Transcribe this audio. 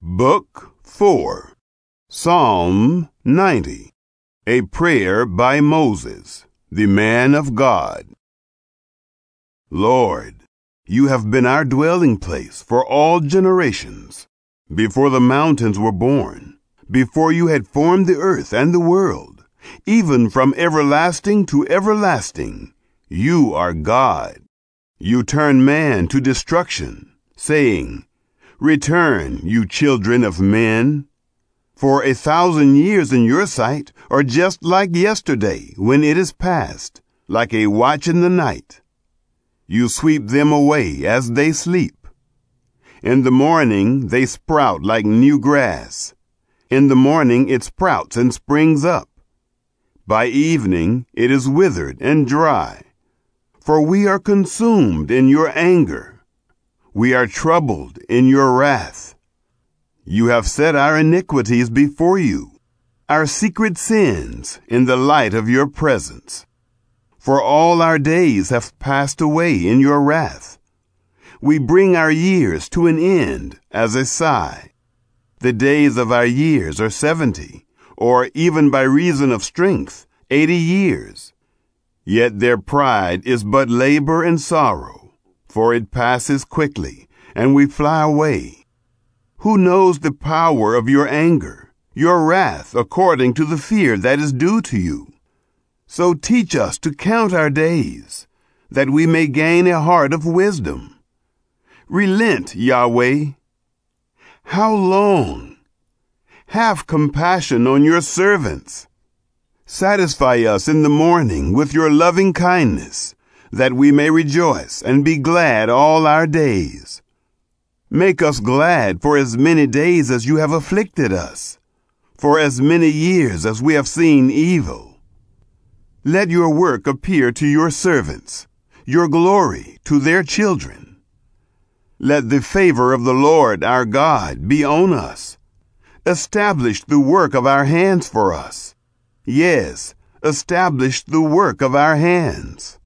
Book 4, Psalm 90, a prayer by Moses, the man of God. Lord, you have been our dwelling place for all generations. Before the mountains were born, before you had formed the earth and the world, even from everlasting to everlasting, you are God. You turn man to destruction, saying, "Return, you children of men." For 1,000 years in your sight are just like yesterday when it is past, like a watch in the night. You sweep them away as they sleep. In the morning they sprout like new grass. In the morning it sprouts and springs up. By evening it is withered and dry. For we are consumed in your anger. We are troubled in your wrath. You have set our iniquities before you, our secret sins in the light of your presence. For all our days have passed away in your wrath. We bring our years to an end as a sigh. The days of our years are 70, or even by reason of strength, 80 years. Yet their pride is but labor and sorrow, for it passes quickly, and we fly away. Who knows the power of your anger, your wrath according to the fear that is due to you? So teach us to count our days, that we may gain a heart of wisdom. Relent, Yahweh. How long? Have compassion on your servants. Satisfy us in the morning with your loving kindness, that we may rejoice and be glad all our days. Make us glad for as many days as you have afflicted us, for as many years as we have seen evil. Let your work appear to your servants, your glory to their children. Let the favor of the Lord our God be on us. Establish the work of our hands for us. Yes, establish the work of our hands.